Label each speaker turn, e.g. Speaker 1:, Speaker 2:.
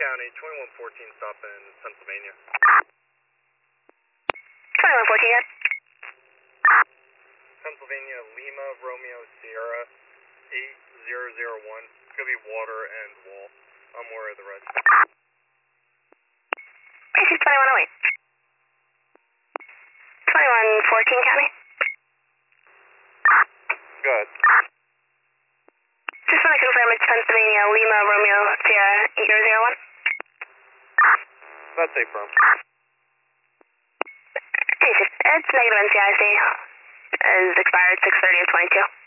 Speaker 1: County, 2114 stop in Pennsylvania.
Speaker 2: 2114, yes.
Speaker 1: Pennsylvania, Lima, Romeo, Sierra, 8001. It's going to be water and wall. I'm aware of the rest.
Speaker 2: AC 2108. 2114 County.
Speaker 1: Go ahead.
Speaker 2: Just want to confirm it's Pennsylvania, Lima, Romeo, Sierra, 8001.
Speaker 1: That's safe from.
Speaker 2: It's negative NCIC. Is expired 6/30 of 22.